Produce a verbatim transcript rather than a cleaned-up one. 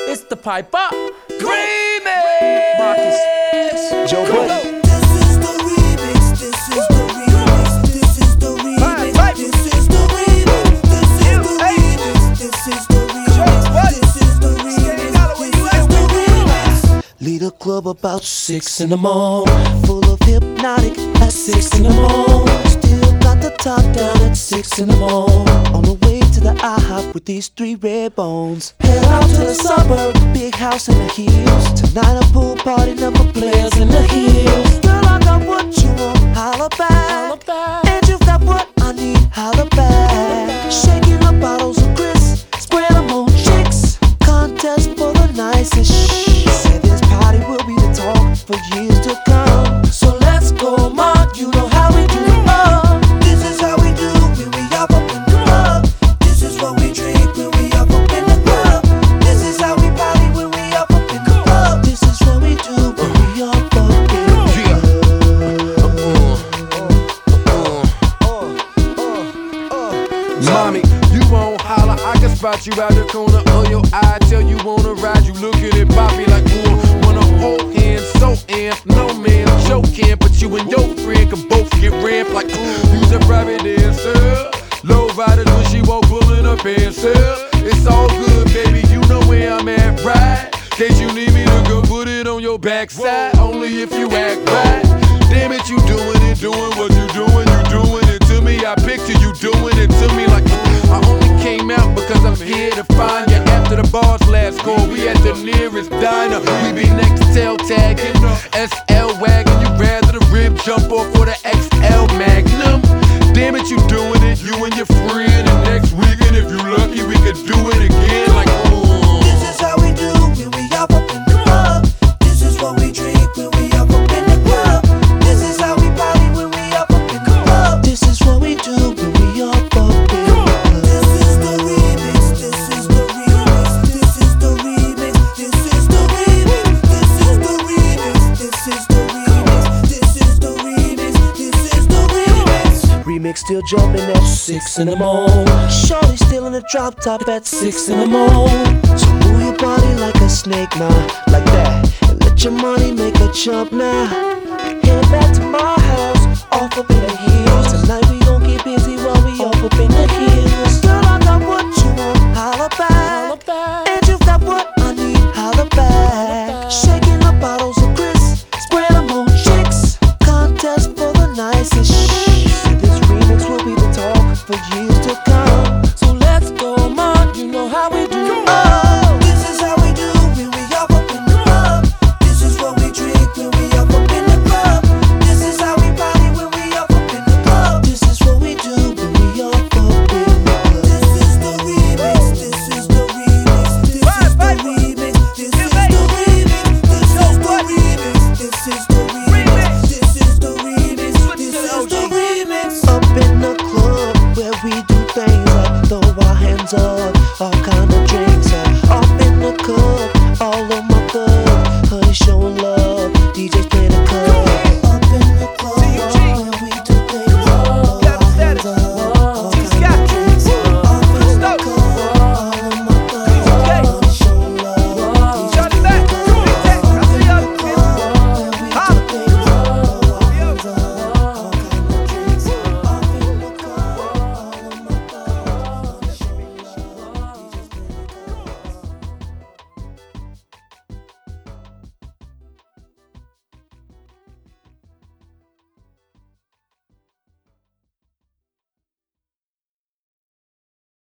It's the Piper Remix. Marcus, Joe Budden. Lead a club about six in the morning, full of hypnotic at six in the morning. Still got the top down at six in the morning. On the way to the IHOP with these three red bones. Head out to the suburb, big house in the hills. Tonight a pool party, number players in the hills. Girl, I got what you want, holla back. And you've got what I need, holla back. Shaking up bottles of Chris, spread them on chicks. Contest for the nicest shh. Said this party will be the talk for years to come. So let's go, Mark, you know how we do it. Uh. This is how we do when we up up in the club. This is what we drink when we up up in the club. This is how we party when we up up in the club. This is what we do when we up up in the club. Mommy, you won't holler, I can spot you out the corner of your eye. Tell you wanna ride, you looking at Bobby like, ooh, wanna hold hands, so amp. No man joking, but you and your friend can both get ramped like, ooh, you's a private dancer. Low riders when she won't pull in her pants up. It's all good, baby, you know where I'm at, right? Case you need me to go put it on your backside, only if you act right. Damn it, you doing it, doing what you doing, you doing it to me. I picture you doing it to me like I only came out because I'm here to find you. After the bars last call, we at the nearest diner. We be next tail tagging, S L wagon. You rather the rib jump off for the X L Magnum. Damn it, you doing it, you and your friend. And next weekend, if you lucky, we could do it again like ooh. This is how we do when we up up in the club. This is what we drink when we up up in the club. This is how we party when we up up in the club. This is what we do when we up up in the club. This is the remix. This is the remix. This is the remix. This is the remix. This is the remix. This is the remix. This is the remix. This is the remix. Remix still jumping at six in the morning. Shorty still in the drop top at six in the morning. So move your body like a snake now, like that. And let your money make a jump now. Head back to my house, off up in the